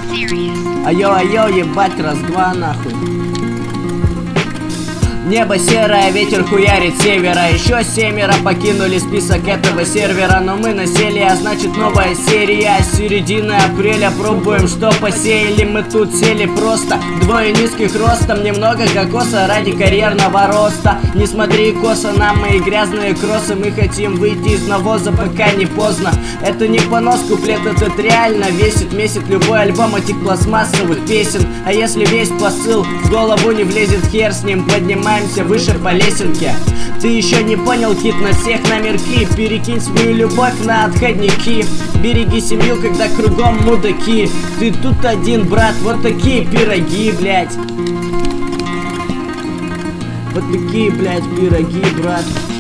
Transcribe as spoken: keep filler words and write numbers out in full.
Айо, айо, ебать, раз-два нахуй. Небо серое, ветер хуярит с севера. Еще семеро покинули список этого сервера, но мы насели, а значит новая серия. С середины апреля пробуем, что посеяли. Мы тут сели просто, двое низких ростом, немного кокоса ради карьерного роста. Не смотри косо на мои грязные кроссы, мы хотим выйти из навоза, пока не поздно. Это не понос, куплет этот реально весит, месит любой альбом этих пластмассовых песен. А если весь посыл в голову не влезет, хер с ним, поднимаемся выше по лесенке. Ты еще не понял, кит, на всех номерки. Перекинь свою любовь на отходники. Береги семью, когда кругом мудаки. Ты тут один, брат, вот такие пироги, блять. Вот такие, блять, пироги, брат.